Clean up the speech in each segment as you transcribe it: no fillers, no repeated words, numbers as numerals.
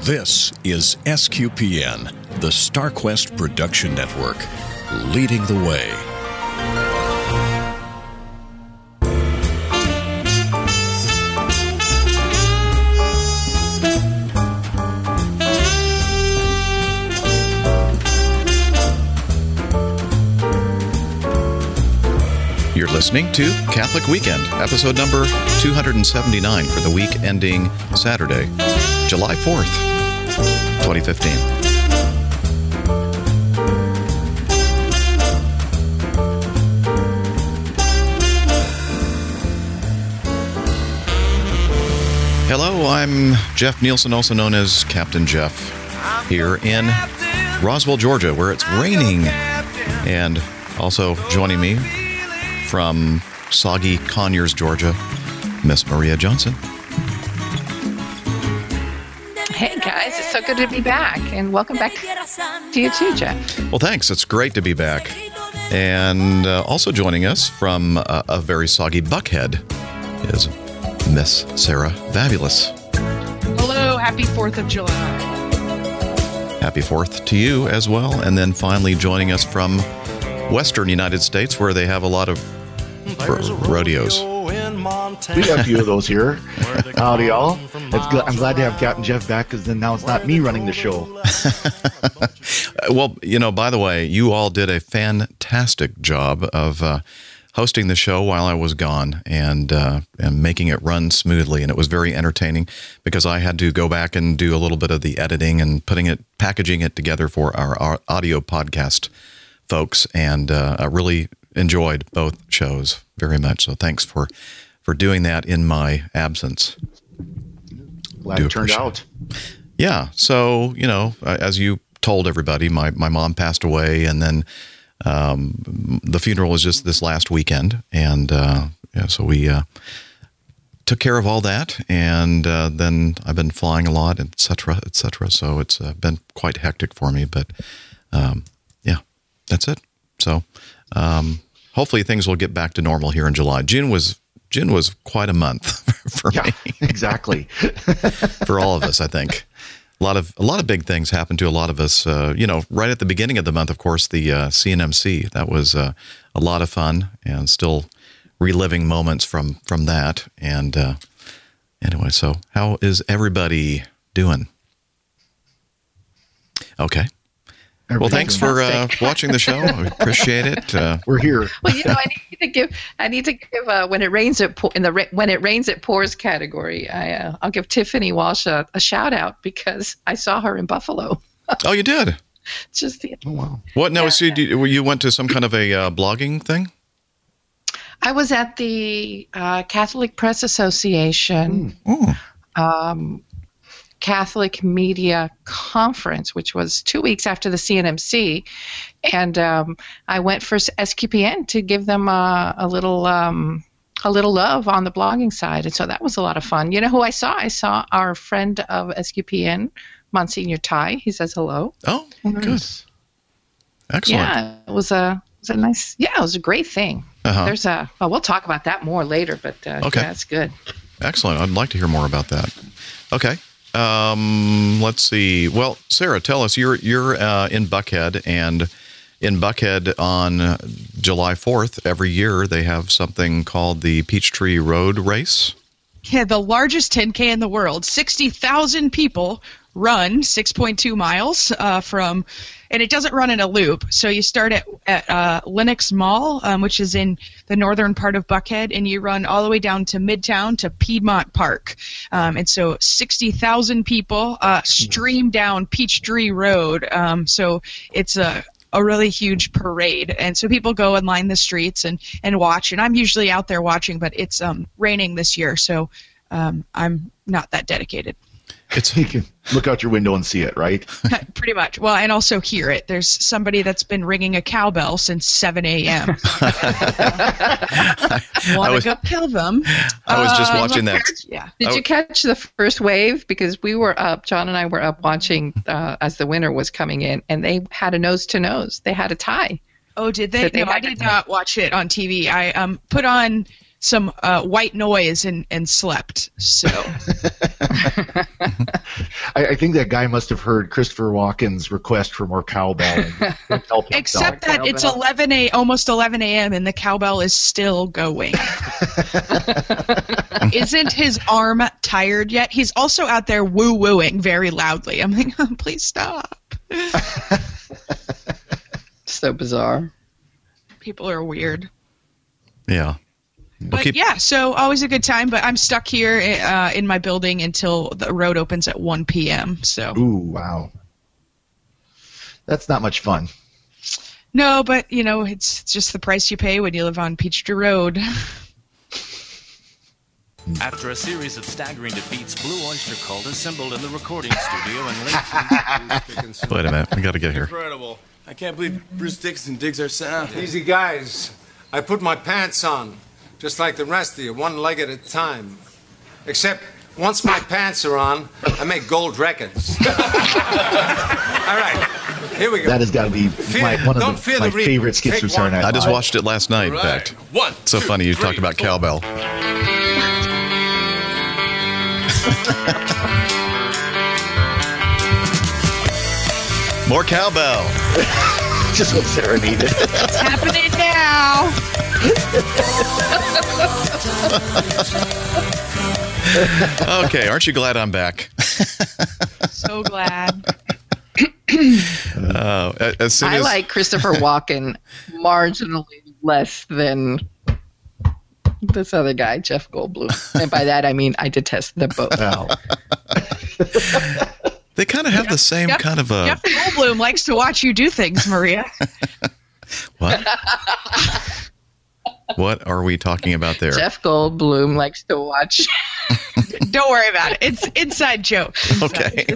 This is SQPN, the StarQuest Production Network, leading the way. You're listening to Catholic Weekend, episode number 279 for the week ending Saturday, July 4th, 2015. Hello, I'm Jeff Nielsen, also known as Captain Jeff, here in Roswell, Georgia, where it's raining. And also joining me from soggy Conyers, Georgia, Miss Maria Johnson. Hey guys, it's so good to be back, and welcome back to you too, Jeff. Well, thanks. It's great to be back. And also joining us from a very soggy Buckhead is Miss Sarah Fabulous. Hello, happy 4th of July. Happy 4th to you as well. And then finally joining us from Western United States, where they have a lot of rodeos. We have a few of those here. Howdy, y'all. I'm glad to have Captain Jeff back, because then now it's not me running the show. Well, you know, by the way, you all did a fantastic job of hosting the show while I was gone and making it run smoothly. And it was very entertaining because I had to go back and do a little bit of the editing and packaging it together for our audio podcast folks. And I really enjoyed both shows very much. So thanks for doing that in my absence. Glad it turned out. Yeah. So, you know, as you told everybody, my mom passed away, and then the funeral was just this last weekend. And so we took care of all that. And then I've been flying a lot, et cetera, et cetera. So it's been quite hectic for me. But yeah, that's it. So hopefully things will get back to normal here in July. June was quite a month for me. Exactly. For all of us, I think. A lot of big things happened to a lot of us. Right at the beginning of the month, of course, the CNMC. That was a lot of fun, and still reliving moments from that. And anyway, so how is everybody doing? Okay. Well, thanks for watching the show. I appreciate it. We're here. Well, I need to give when it rains it pours category. I'll give Tiffany Walsh a shout out, because I saw her in Buffalo. Oh, you did? Oh, wow. What? No, so you went to some kind of a blogging thing? I was at the Catholic Press Association. Catholic Media Conference, which was 2 weeks after the CNMC, and I went for SQPN to give them a little love on the blogging side, and so that was a lot of fun. You know who I saw? I saw our friend of SQPN, Monsignor Ty. He says hello. Oh, good, excellent. Yeah, it was a nice. Yeah, it was a great thing. Uh-huh. We'll talk about that more later, but okay. Yeah, it's good. Excellent. I'd like to hear more about that. Okay. Let's see. Well, Sarah, tell us, you're in Buckhead, and in Buckhead on July 4th, every year they have something called the Peachtree Road Race. Yeah, the largest 10K in the world. 60,000 people run 6.2 miles and it doesn't run in a loop. So you start at Lenox Mall, which is in the northern part of Buckhead, and you run all the way down to Midtown to Piedmont Park. And so 60,000 people stream down Peachtree Road. So it's a really huge parade, and so people go and line the streets and watch, and I'm usually out there watching, but it's raining this year, so I'm not that dedicated. You can look out your window and see it, right? Pretty much. Well, and also hear it. There's somebody that's been ringing a cowbell since 7 a.m. Want to go kill them. I was just watching that. Yeah. Did you catch the first wave? Because we were up, John and I were up watching as the winter was coming in, and they had a nose-to-nose. They had a tie. Oh, did they? No, I did not watch it on TV. I put on some white noise and slept. So I think that guy must have heard Christopher Walken's request for more cowbell. Except that it's almost 11 a.m. and the cowbell is still going. Isn't his arm tired yet? He's also out there woo-wooing very loudly. I'm like, oh, please stop. So bizarre. People are weird. Yeah. But yeah, so always a good time. But I'm stuck here in my building until the road opens at 1 p.m. So. Ooh, wow. That's not much fun. No, but it's just the price you pay when you live on Peachtree Road. After a series of staggering defeats, Blue Oyster Cult assembled in the recording studio and linked. Wait a minute, we got to get here. Incredible. I can't believe Bruce Dickinson digs our sound. Easy, guys. I put my pants on, just like the rest of you, one leg at a time. Except, once my pants are on, I make gold records. All right, here we go. That has got to be one of my favorite skits from Saturday Night Live. I just watched it last night, in fact. It's so funny you talked about cowbell. More cowbell. Just what Sarah needed. It's happening now. Okay, aren't you glad I'm back? So glad. As soon I as like Christopher Walken marginally less than this other guy, Jeff Goldblum. And by that, I mean I detest them both. Wow. they kind of have the same kind of a... Jeff Goldblum likes to watch you do things, Maria. What? What are we talking about there? Jeff Goldblum likes to watch. Don't worry about it. It's inside joke. Okay.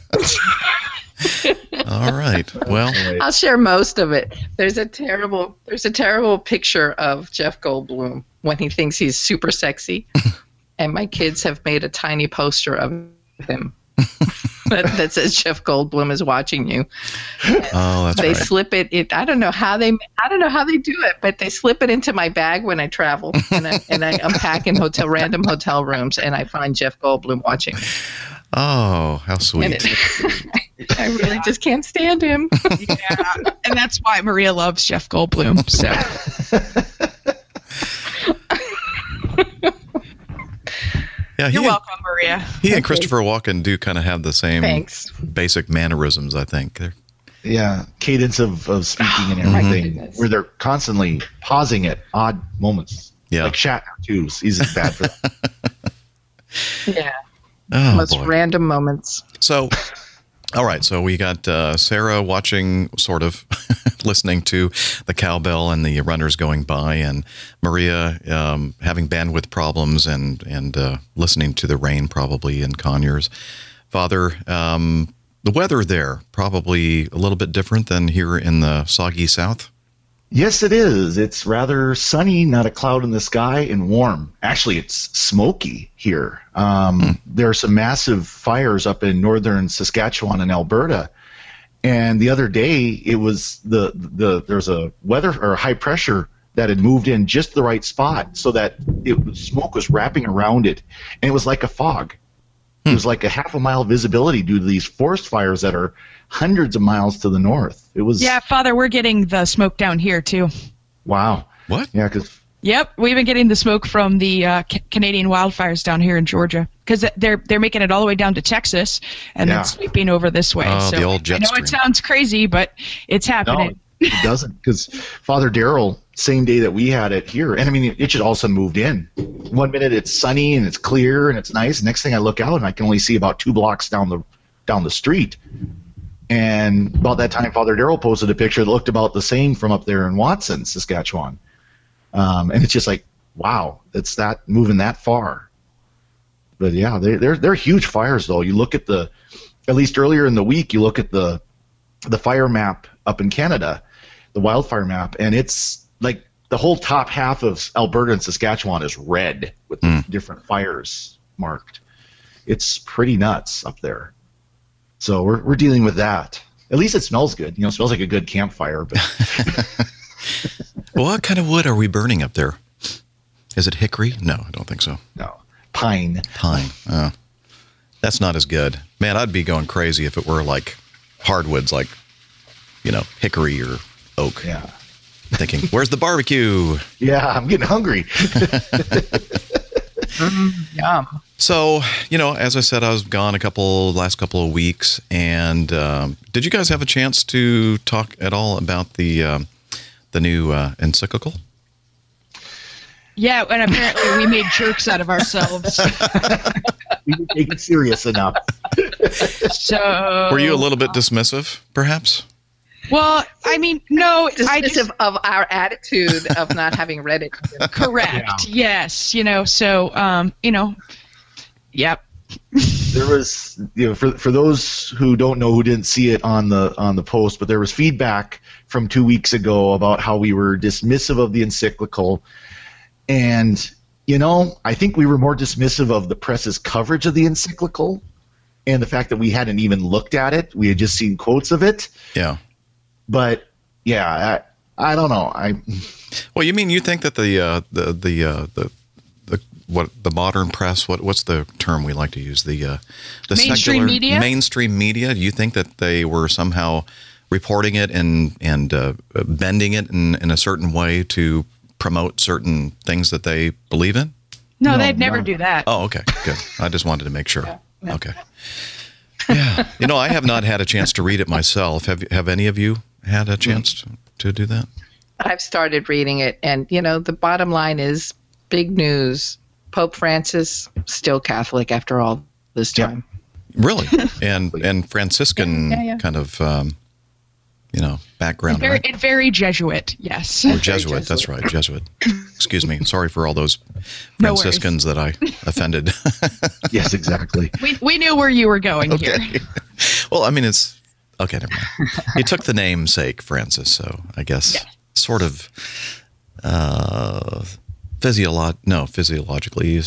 All right. Well, I'll share most of it. There's a terrible picture of Jeff Goldblum when he thinks he's super sexy, and my kids have made a tiny poster of him that says Jeff Goldblum is watching you. oh, that's They right. slip it. I don't know how they do it, but they slip it into my bag when I travel, and I unpack in random hotel rooms, and I find Jeff Goldblum watching me. Oh, how sweet. I really just can't stand him. Yeah, and that's why Maria loves Jeff Goldblum. So. Yeah, You're welcome, Maria. He and Christopher Walken do kind of have the same Thanks. basic mannerisms, I think. Yeah, cadence of speaking and everything, where they're constantly pausing at odd moments. Yeah. Like Shatner, too. He's bad for that. Yeah. Oh, Most boy. random moments. So, all right. So we got Sarah watching, sort of listening to the cowbell and the runners going by, and Maria having bandwidth problems and listening to the rain probably in Conyers. Father, the weather there probably a little bit different than here in the soggy South. Yes, it is. It's rather sunny, not a cloud in the sky, and warm. Actually, it's smoky here. There are some massive fires up in northern Saskatchewan and Alberta. And the other day, it was there's a weather or high pressure that had moved in just the right spot so that smoke was wrapping around it, and it was like a fog. It was like a half a mile visibility due to these forest fires that are hundreds of miles to the north. It was Father, we're getting the smoke down here too. Wow. What? Yeah, because Yep, we've been getting the smoke from the Canadian wildfires down here in Georgia because they're making it all the way down to Texas and then sweeping over this way. Oh, so the old jet I know stream. it sounds crazy, but it's happening. No, it doesn't, because Father Darrell, same day that we had it here, and I mean, it just all of a sudden moved in. 1 minute it's sunny and it's clear and it's nice. Next thing I look out and I can only see about 2 blocks down the street. And about that time, Father Darrell posted a picture that looked about the same from up there in Watson, Saskatchewan. And it's just like, wow, it's that moving that far. But yeah, they're huge fires though. You look at at least earlier in the week, you look at the fire map up in Canada, the wildfire map, and it's like the whole top half of Alberta and Saskatchewan is red with different fires marked. It's pretty nuts up there. So we're dealing with that. At least it smells good. You know, it smells like a good campfire. But Well, what kind of wood are we burning up there? Is it hickory? No, I don't think so. no, pine. Pine. Oh. That's not as good. Man, I'd be going crazy if it were like hardwoods, like, hickory or oak. Yeah. Thinking, where's the barbecue? Yeah, I'm getting hungry. Yum. So, as I said, I was gone last couple of weeks. And did you guys have a chance to talk at all about the new encyclical? Yeah, and apparently we made jerks out of ourselves. We didn't take it serious enough. So Were you a little bit dismissive, perhaps? Well, I mean, no, Dismissive of our attitude of not having read it. correct. Yeah. Yes, so yep. There was, for those who don't know, who didn't see it on the post, but there was feedback from 2 weeks ago about how we were dismissive of the encyclical. And, I think we were more dismissive of the press's coverage of the encyclical and the fact that we hadn't even looked at it. We had just seen quotes of it. Yeah. But, yeah, I don't know. Well, you think that the modern press, what's the term we like to use? The Mainstream secular media? mainstream media. Do you think that they were somehow reporting it and bending it in a certain way to promote certain things that they believe in? No, No, they'd never no. do that. Oh, okay, good. I just wanted to make sure. Okay. Yeah, I have not had a chance to read it myself. Have any of you had a chance to do that? I've started reading it, and the bottom line is big news. Pope Francis still Catholic after all this time. Really? And Franciscan Yeah. kind of background, Very, right? very Jesuit, yes. Or Jesuit, that's right, Jesuit. Excuse me. Sorry for all those No worries. Franciscans that I offended. Yes, exactly. We knew where you were going here. Okay. Well, I mean, it's okay. Never mind. He took the namesake Francis, so I guess sort of physiologically,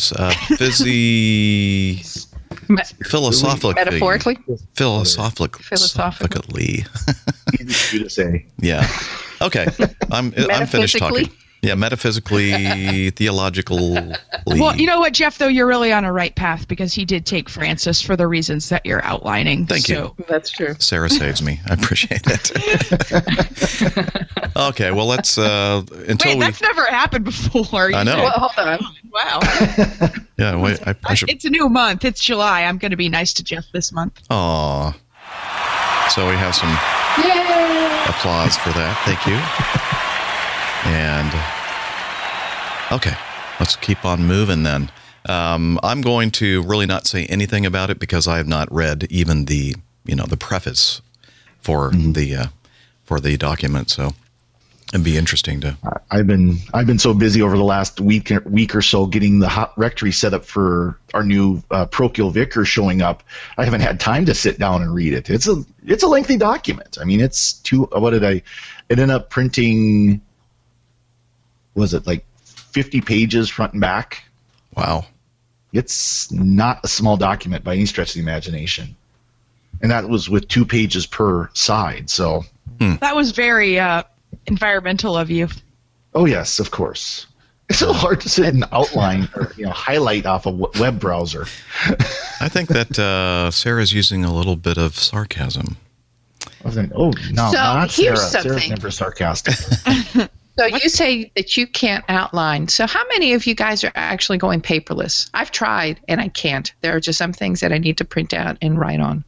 philosophically, Metaphorically? philosophically. Easy for you to say. Yeah. Okay. I'm finished talking. Metaphysically? Yeah, metaphysically, theologically. Well, you know what, Jeff, though, you're really on a right path because he did take Francis for the reasons that you're outlining. Thank you. That's true. Sarah saves me. I appreciate it. Okay, well, let's until Wait, that's never happened before. I know. Well, hold on. Wow. Yeah, wait. I should. It's a new month. It's July. I'm going to be nice to Jeff this month. Aw. So we have some applause for that. Thank you. And okay, let's keep on moving then. I'm going to really not say anything about it because I have not read even the preface for the document. So it'd be interesting to. I've been so busy over the last week or so getting the hot rectory set up for our new parochial vicar showing up. I haven't had time to sit down and read it. It's a lengthy document. I mean, it ended up printing. Was it like 50 pages front and back? Wow. It's not a small document by any stretch of the imagination. And that was with 2 pages per side. So. That was very environmental of you. Oh yes, of course. It's so hard to sit and outline or highlight off a web browser. I think that Sarah's using a little bit of sarcasm. I was like, oh no, So, not here's Sarah. Sarah's something. never sarcastic. So you say that you can't outline. So how many of you guys are actually going paperless? I've tried and I can't. There are just some things that I need to print out and write on.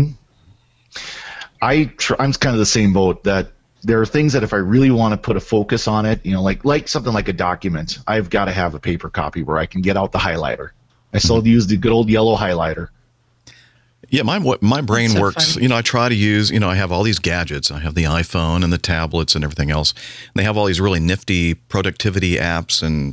I'm kind of the same boat. That there are things that if I really want to put a focus on it, like something like a document, I've got to have a paper copy where I can get out the highlighter. I still use the good old yellow highlighter. Yeah, my brain so works. funny. I try to use. I have all these gadgets. I have the iPhone and the tablets and everything else. And they have all these really nifty productivity apps and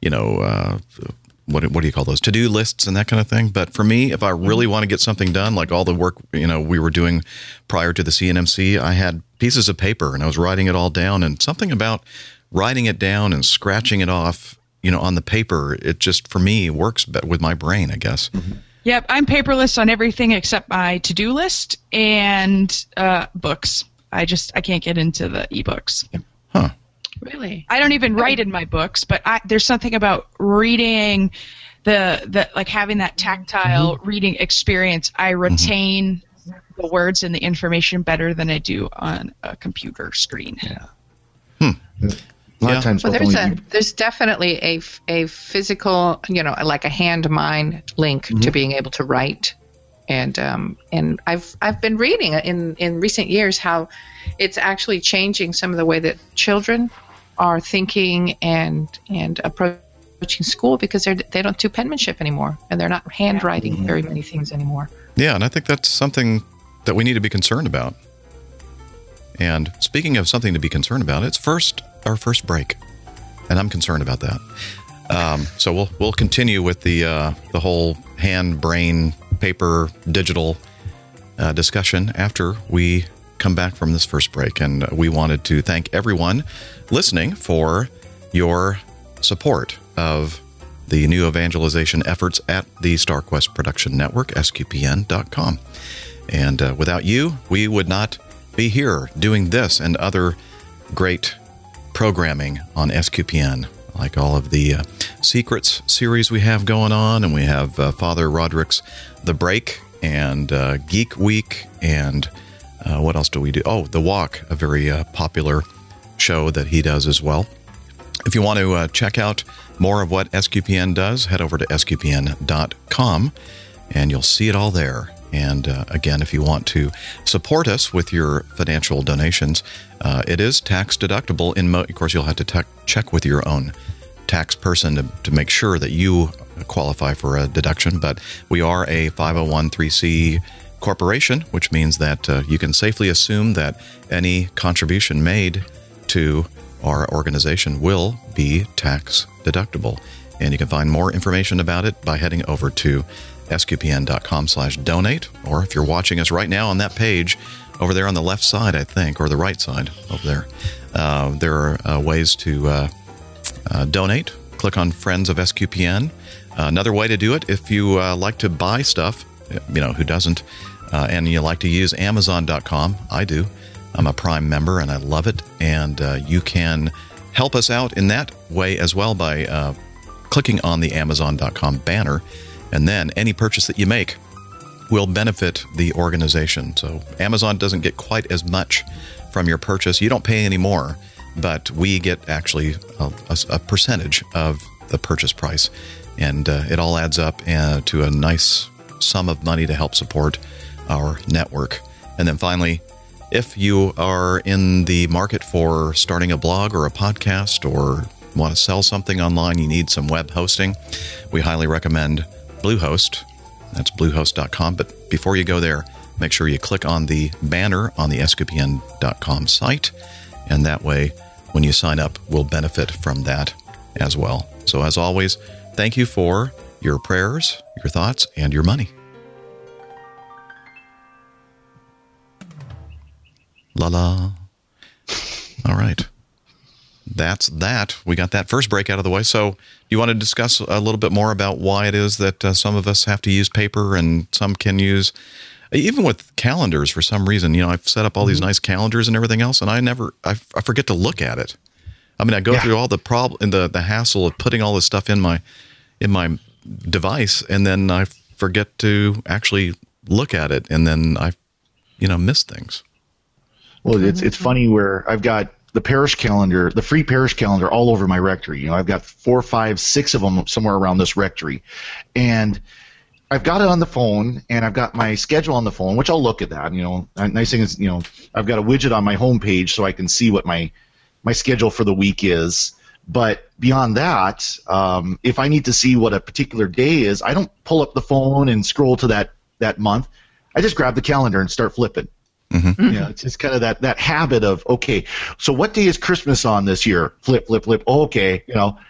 what do you call those? To-do lists and that kind of thing. But for me, if I really want to get something done, like all the work we were doing prior to the CNMC, I had pieces of paper and I was writing it all down. And something about writing it down and scratching it off, on the paper, it just for me works better with my brain, I guess. Yep, I'm paperless on everything except my to-do list and books. I can't get into the ebooks. Really? I don't even write in my books, but there's something about reading the like having that tactile reading experience, I retain the words and the information better than I do on a computer screen. Yeah. A lot of times, well, there's definitely a physical, like a hand-mind link to being able to write, and I've been reading in recent years how it's actually changing some of the way that children are thinking and approaching school, because they don't do penmanship anymore, and they're not handwriting very many things anymore. Yeah, and I think that's something that we need to be concerned about. And speaking of something to be concerned about, it's our first break, and I'm concerned about that. So we'll continue with the whole hand, brain, paper, digital discussion after we come back from this first break. And we wanted to thank everyone listening for your support of the new evangelization efforts at the StarQuest Production Network, SQPN.com. And without you, we would not be here doing this and other great programming on SQPN, like all of the Secrets series we have going on, and we have Father Roderick's The Break and Geek Week, and what else do we do? Oh, The Walk, a very popular show that he does as well. If you want to check out more of what SQPN does, head over to sqpn.com, and you'll see it all there. And again, if you want to support us with your financial donations, it is tax deductible. Of course, you'll have to check with your own tax person to make sure that you qualify for a deduction. But we are a 501(c)(3) corporation, which means that you can safely assume that any contribution made to our organization will be tax deductible. And you can find more information about it by heading over to sqpn.com/donate, or if you're watching us right now on that page over there on the left side, I think, or the right side over there, there are ways to donate. Click on Friends of SQPN. Another way to do it, if you like to buy stuff, who doesn't, and you like to use Amazon.com, I do. I'm a Prime member and I love it, and you can help us out in that way as well by clicking on the Amazon.com banner. And then any purchase that you make will benefit the organization. So Amazon doesn't get quite as much from your purchase. You don't pay any more, but we get actually a percentage of the purchase price. And it all adds up to a nice sum of money to help support our network. And then finally, if you are in the market for starting a blog or a podcast, or want to sell something online, you need some web hosting, we highly recommend Bluehost. That's bluehost.com. But before you go there, make sure you click on the banner on the sqpn.com site, and that way, when you sign up, we'll benefit from that as well. So as always, thank you for your prayers, your thoughts, and your money. La la. All right. That's that. We got that first break out of the way. So you want to discuss a little bit more about why it is that some of us have to use paper and some can use, even with calendars for some reason. I've set up all these nice calendars and everything else, and I forget to look at it. I mean, I go through all the the hassle of putting all this stuff in my device, and then I forget to actually look at it, and then I miss things. Well, it's funny where I've got the parish calendar, the free parish calendar, all over my rectory. I've got 4, 5, 6 of them somewhere around this rectory, and I've got it on the phone, and I've got my schedule on the phone, which I'll look at that. Nice thing is, I've got a widget on my homepage so I can see what my schedule for the week is. But beyond that, if I need to see what a particular day is, I don't pull up the phone and scroll to that month. I just grab the calendar and start flipping. Mm-hmm. It's just kind of that habit of, okay, so what day is Christmas on this year? Flip, flip, flip. Oh, okay,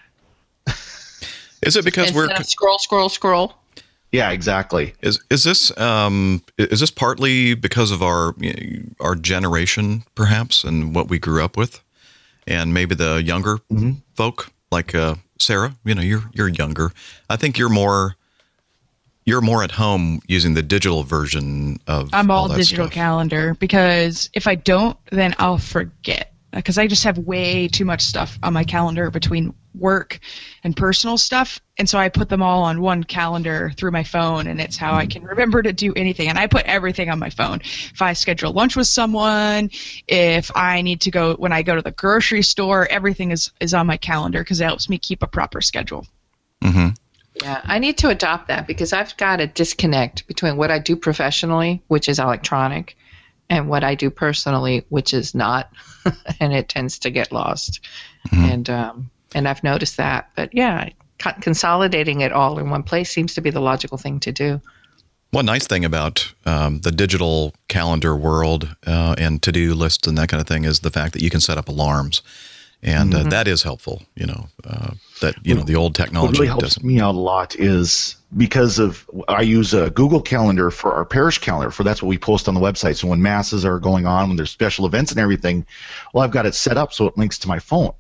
Is it because we're scroll? Yeah, exactly. Is this partly because of our generation, perhaps, and what we grew up with, and maybe the younger folk like Sarah? You're younger. I think you're more at home using the digital version of. I'm all digital stuff. calendar, because if I don't, then I'll forget. because I just have way too much stuff on my calendar between work and personal stuff. And so I put them all on one calendar through my phone, and it's how I can remember to do anything. And I put everything on my phone. If I schedule lunch with someone, if I need to go, when I go to the grocery store, everything is on my calendar because it helps me keep a proper schedule. Mm-hmm. Yeah, I need to adopt that because I've got a disconnect between what I do professionally, which is electronic, and what I do personally, which is not, and it tends to get lost. Mm-hmm. And I've noticed that. But yeah, consolidating it all in one place seems to be the logical thing to do. One nice thing about the digital calendar world and to-do lists and that kind of thing is the fact that you can set up alarms. And that is helpful, the old technology what really helps doesn't. me out a lot is because I use a Google Calendar for our parish calendar, for that's what we post on the website. So when masses are going on, when there's special events and everything, well, I've got it set up so it links to my phone.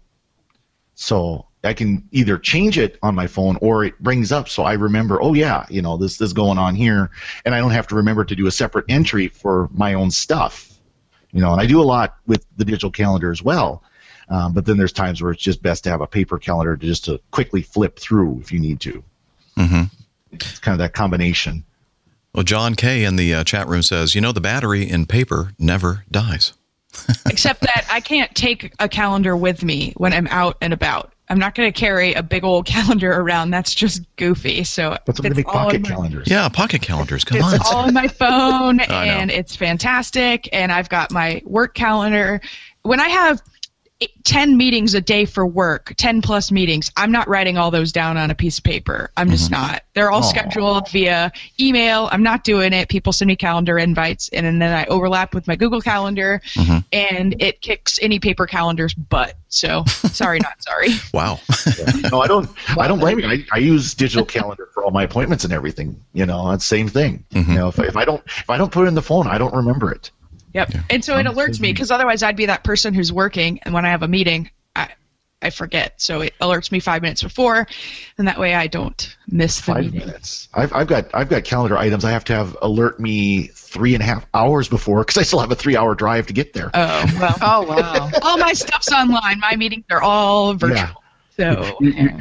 So I can either change it on my phone or it brings up so I remember, oh yeah, this is going on here, and I don't have to remember to do a separate entry for my own stuff. And I do a lot with the digital calendar as well. But then there's times where it's just best to have a paper calendar to quickly flip through if you need to. Mm-hmm. It's kind of that combination. Well, John K. in the chat room says, the battery in paper never dies. Except that I can't take a calendar with me when I'm out and about. I'm not going to carry a big old calendar around. That's just goofy. So but some of the big pocket calendars. Yeah, pocket calendars. Come on. It's all on my phone, and it's fantastic. And I've got my work calendar. When I have 10 meetings a day for work, 10 plus meetings, I'm not writing all those down on a piece of paper. I'm just not. They're all scheduled via email. I'm not doing it. People send me calendar invites, and then I overlap with my Google Calendar, and it kicks any paper calendar's butt. So sorry, not sorry. Wow. No, I don't blame you. I use digital calendar for all my appointments and everything. It's the same thing. If I don't put it in the phone, I don't remember it. Yep. Yeah. And so it alerts me because otherwise I'd be that person who's working, and when I have a meeting, I forget. So it alerts me 5 minutes before, and that way I don't miss the meeting. 5 minutes. I've got calendar items I have to have alert me 3.5 hours before because I still have a 3-hour drive to get there. Oh, well. Oh, wow. All my stuff's online. My meetings are all virtual. Yeah. So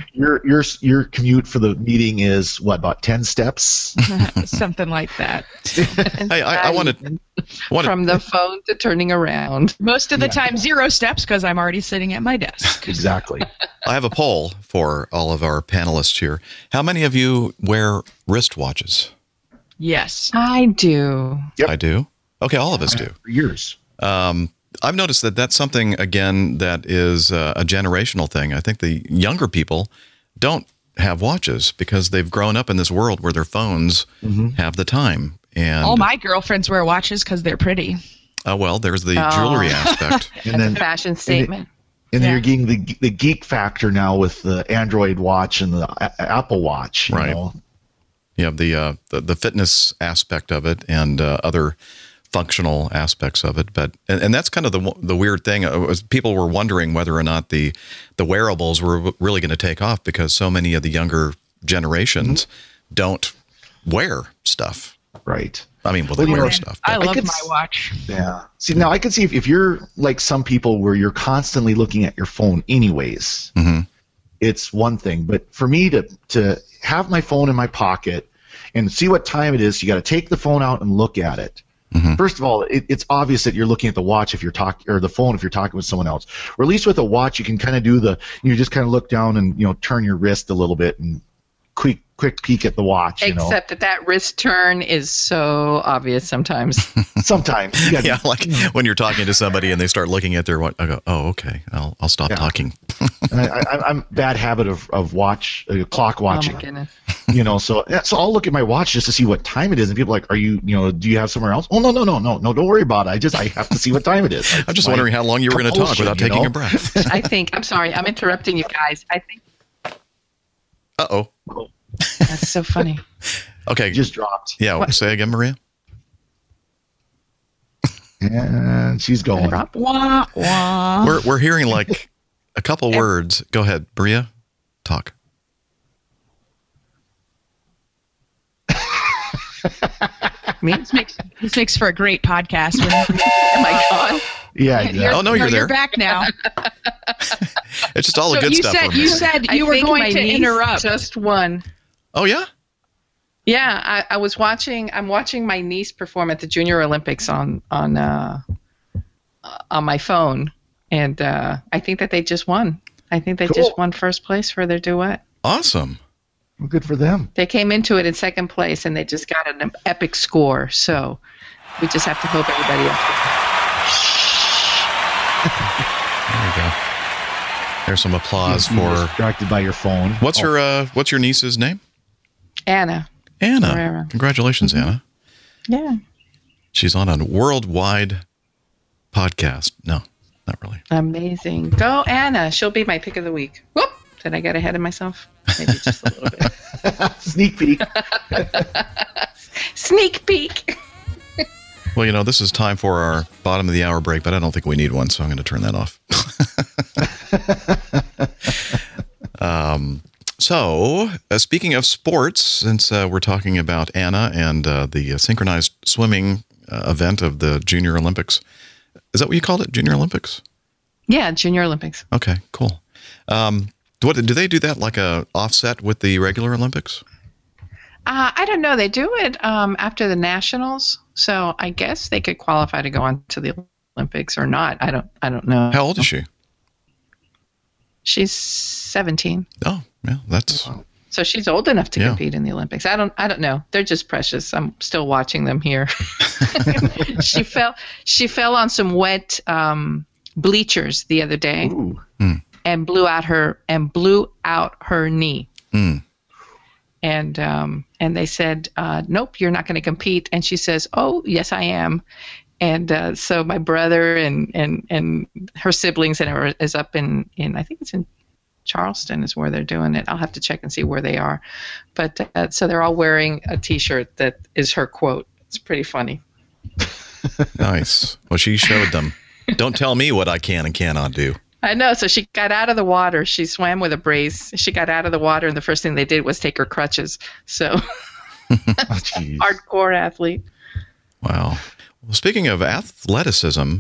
your commute for the meeting is what, about 10 steps? Something like that. Hey, I wanted from the phone to turning around. Most of the time 0 steps because I'm already sitting at my desk. Exactly. I have a poll for all of our panelists here. How many of you wear wristwatches? Yes. I do. Yep. I do. Okay, all of us do. For years. I've noticed that that's something, again, that is a generational thing. I think the younger people don't have watches because they've grown up in this world where their phones have the time. And all my girlfriends wear watches because they're pretty. Well, there's the jewelry aspect. And then fashion statement. And then you're getting the geek factor now with the Android watch and the Apple Watch. Right. You have the fitness aspect of it and other functional aspects of it, but and that's kind of the weird thing. People were wondering whether or not the wearables were really going to take off because so many of the younger generations don't wear stuff. Right. I mean, they wear stuff. I love my watch. Yeah. See, now I can see if you're like some people where you're constantly looking at your phone anyways, it's one thing. But for me to have my phone in my pocket and see what time it is, you got to take the phone out and look at it. First of all, it's obvious that you're looking at the watch if you're or the phone if you're talking with someone else. Or at least with a watch, you can kind of do you just kind of look down and turn your wrist a little bit and quick peek at the watch. Except that wrist turn is so obvious sometimes. Sometimes. Yeah, like when you're talking to somebody and they start looking at their watch, I go, oh, okay, I'll stop talking. I'm bad habit of clock watching. Oh my goodness. So I'll look at my watch just to see what time it is, and people are like, are you, do you have somewhere else? Oh, no, don't worry about it. I have to see what time it is. I'm just wondering how long you were going to talk without taking a breath. I'm sorry, I'm interrupting you guys. Uh-oh. That's so funny. Okay. Just dropped. Yeah, say again, Maria. And she's going. Wah, wah. We're hearing like a couple words. Go ahead, Maria. Talk. This makes for a great podcast. Oh my God. Yeah, exactly. Oh, no, you're there. You're back now. It's just all the good stuff. You said you were going to interrupt. Just one. Oh, yeah? Yeah, I'm watching my niece perform at the Junior Olympics on my phone, and I think that they just won. I think they just won first place for their duet. Awesome. Well, good for them. They came into it in second place, and they just got an epic score. So we just have to hope everybody else. There you go. There's some applause You're for. distracted by your phone. What's your niece's name? Anna. Anna. Ferreira. Congratulations, Anna. Yeah. She's on a worldwide podcast. No, not really. Amazing. Go, Anna. She'll be my pick of the week. Whoop. Did I get ahead of myself? Maybe just a little bit. Sneak peek. Sneak peek. Well, this is time for our bottom of the hour break, but I don't think we need one, so I'm going to turn that off. So, speaking of sports, since we're talking about Anna and the synchronized swimming event of the Junior Olympics, is that what you called it, Junior Olympics? Yeah, Junior Olympics. Okay, cool. Do they do that like a offset with the regular Olympics? I don't know. They do it after the nationals, so I guess they could qualify to go on to the Olympics or not. I don't know. How old is she? She's 17. Oh, yeah, that's. So she's old enough to compete in the Olympics. I don't know. They're just precious. I'm still watching them here. She fell on some wet bleachers the other day and blew out her knee. Mm. And they said, nope, you're not going to compete. And she says, oh, yes, I am. And so my brother and her siblings and is up in I think it's in Charleston is where they're doing it. I'll have to check and see where they are. But so they're all wearing a T-shirt that is her quote. It's pretty funny. Nice. Well, she showed them. Don't tell me what I can and cannot do. I know. So she got out of the water. She swam with a brace. She got out of the water, and the first thing they did was take her crutches. So hardcore athlete. Wow. Well, speaking of athleticism,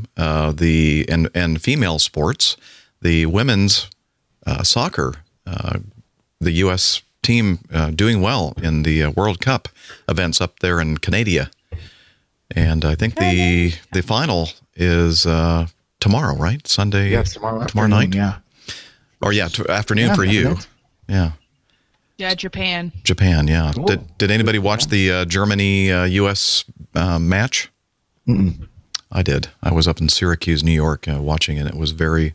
and female sports, the women's soccer, the U.S. team doing well in the World Cup events up there in Canada. And I think the final is tomorrow, right? Sunday. Yes, tomorrow night. Yeah. Or afternoon for you. Yeah. Yeah, Japan. Japan. Yeah. Cool. Did anybody watch the Germany U.S. Match? Mm-mm. I did. I was up in Syracuse, New York, watching it. It was very,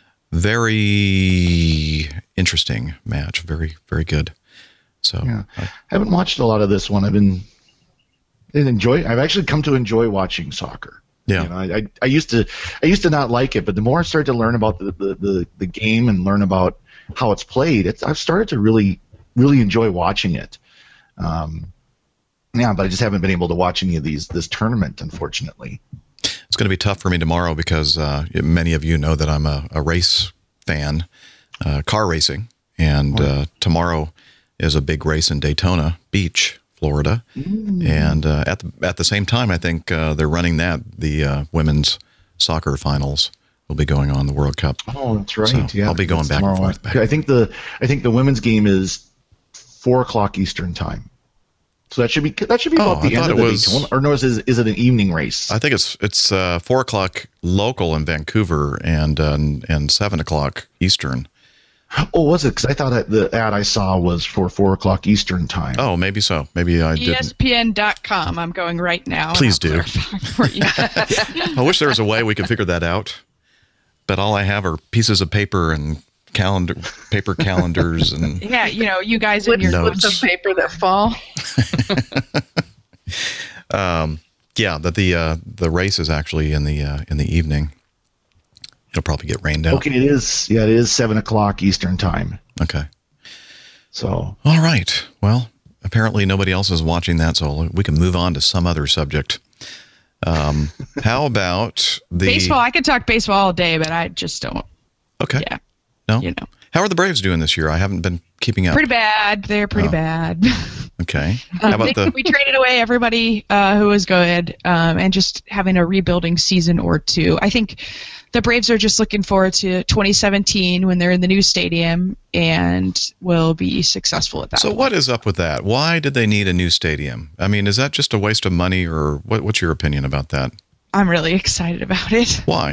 very interesting match. Very, very good. So yeah. I haven't watched a lot of this one. I've actually come to enjoy watching soccer. Yeah. I used to not like it, but the more I started to learn about the game and learn about how it's played, I've started to really, really enjoy watching it. But I just haven't been able to watch any of this tournament, unfortunately. It's going to be tough for me tomorrow because many of you know that I'm a race fan, car racing, and tomorrow is a big race in Daytona Beach, Florida, and at the same time, I think they're running the women's soccer finals will be going on, the World Cup. Oh, that's right. So yeah, I'll be going back and forth. I think the women's game is 4:00 Eastern time. So that should be about the end of the week. Or no, is it an evening race? I think it's 4:00 local in Vancouver and 7:00 Eastern. Oh, was it? Because I thought that the ad I saw was for 4:00 Eastern time. Oh, maybe so. Maybe I didn't. ESPN.com. I'm going right now. Please do. For you. I wish there was a way we could figure that out. But all I have are pieces of paper and paper calendars and yeah, you guys in your notes of paper that fall. That the race is actually in the evening. It'll probably get rained out. Okay, it is. Yeah, it is 7:00 Eastern time. Okay. So. All right. Well, apparently nobody else is watching that, so we can move on to some other subject. How about the baseball? I could talk baseball all day, but I just don't. Okay. Yeah. No. How are the Braves doing this year? I haven't been keeping up. Pretty bad. They're pretty bad. Okay. How about we traded away everybody who was good, and just having a rebuilding season or two. I think the Braves are just looking forward to 2017 when they're in the new stadium and will be successful at that. So what is up with that? Why did they need a new stadium? I mean, is that just a waste of money, or what's your opinion about that? I'm really excited about it. Why?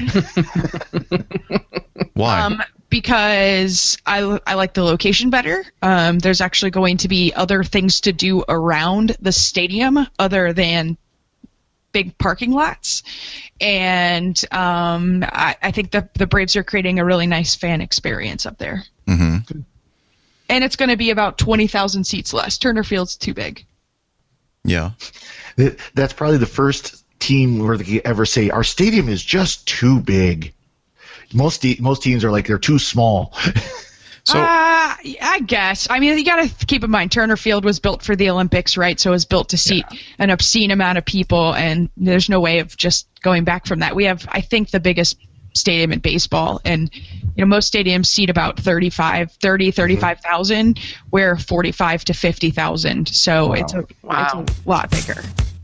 Why? Because I like the location better. There's actually going to be other things to do around the stadium other than big parking lots. And I think the Braves are creating a really nice fan experience up there. Mm-hmm. And it's going to be about 20,000 seats less. Turner Field's too big. Yeah. That's probably the first team where they ever say, our stadium is just too big. Most teams are like, they're too small. So I guess. I mean, you got to keep in mind, Turner Field was built for the Olympics, right? So it was built to seat an obscene amount of people, and there's no way of just going back from that. We have, I think, the biggest stadium in baseball, and most stadiums seat about 35,000, where 45 to 50,000. So it's a lot bigger.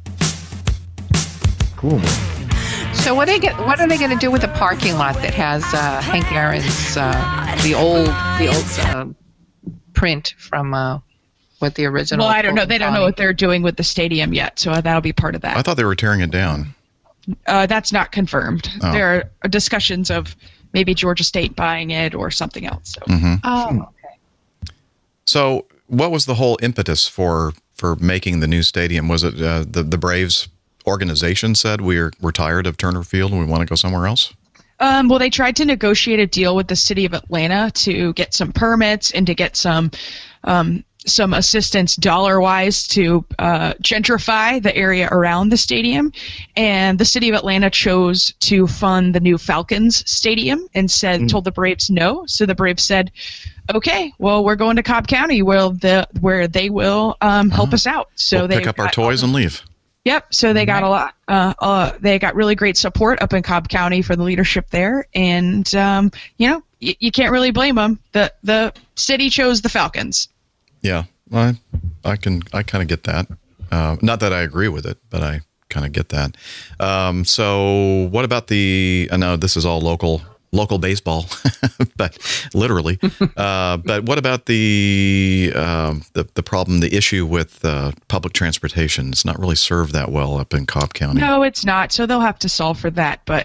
Cool. So what are they going to do with the parking lot that has Hank Aaron's the old print from what the original? Well, I don't know. They don't know what they're doing with the stadium yet, so that'll be part of that. I thought they were tearing it down. That's not confirmed. Oh. There are discussions of maybe Georgia State buying it or something else. So. Mm-hmm. Oh, okay. So what was the whole impetus for making the new stadium? Was it the Braves organization said we're tired of Turner Field and we want to go somewhere else? Well, they tried to negotiate a deal with the city of Atlanta to get some permits and to get some assistance dollar-wise to gentrify the area around the stadium. And the city of Atlanta chose to fund the new Falcons stadium and told the Braves no. So the Braves said, okay, well, we're going to Cobb County where they will help us out. So we'll pick up our toys and leave. Yep. So they got a lot. They got really great support up in Cobb County for the leadership there, and you can't really blame them. The city chose the Falcons. Yeah, I kind of get that. Not that I agree with it, but I kind of get that. So what about I know this is all local baseball, but literally. But what about the problem, the issue with public transportation? It's not really served that well up in Cobb County. No, it's not. So they'll have to solve for that. But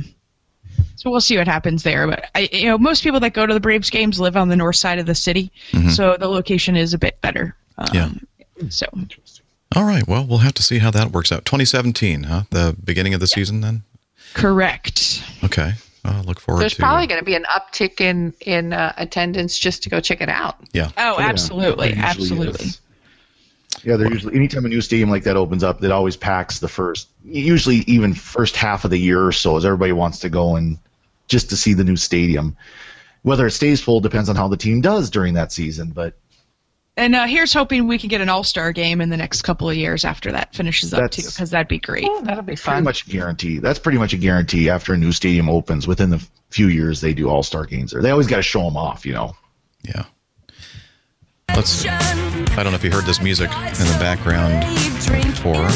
so we'll see what happens there. But most people that go to the Braves games live on the north side of the city, so the location is a bit better. So. All right. Well, we'll have to see how that works out. 2017, huh? The beginning of the season, then. Correct. Okay. I'll look forward There's to. probably going to be an uptick in attendance just to go check it out. Yeah. Oh, absolutely, Yeah, absolutely. Yeah, they're usually, anytime a new stadium like that opens up, it always packs usually even first half of the year or so, as everybody wants to go and just to see the new stadium. Whether it stays full depends on how the team does during that season, but. And here's hoping we can get an all-star game in the next couple of years after that finishes up too, because that'd be great. Oh, that'll be Pretty fun. much a guarantee. That's pretty much a guarantee. After a new stadium opens, within the few years they do all-star games there. They always got to show them off, Yeah. I don't know if you heard this music in the background before.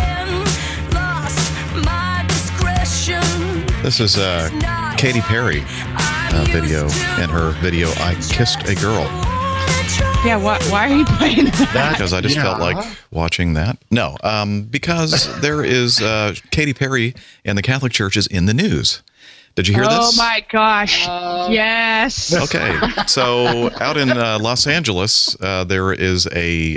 This is Katy Perry video, and her video, I Kissed a Girl. Yeah, why are you playing that? Because I just felt like watching that. No, because there is Katy Perry and the Catholic Church is in the news. Did you hear this? Oh my gosh! Yes. Okay, so out in Los Angeles, there is a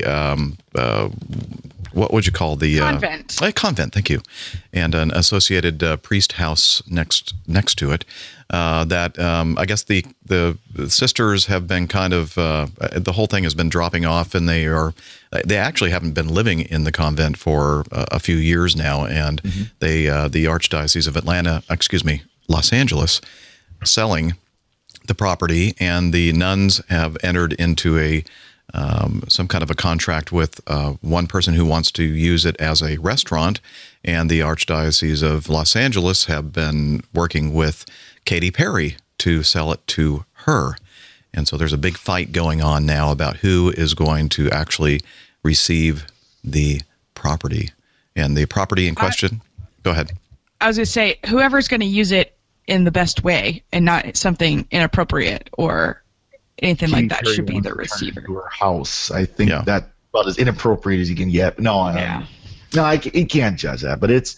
what would you call the convent? A convent, thank you, and an associated priest house next to it. That I guess the sisters have been kind of the whole thing has been dropping off, and they actually haven't been living in the convent for a few years now, and the Archdiocese of Los Angeles, selling the property, and the nuns have entered into some kind of a contract with one person who wants to use it as a restaurant, and the Archdiocese of Los Angeles have been working with Katy Perry to sell it to her. And so there's a big fight going on now about who is going to actually receive the property. And the property in question, go ahead. I was going to say, whoever's going to use it in the best way and not something inappropriate or anything like that should be the receiver. To her house. I think that's about as inappropriate as you can get. No, you can't judge that. But it's,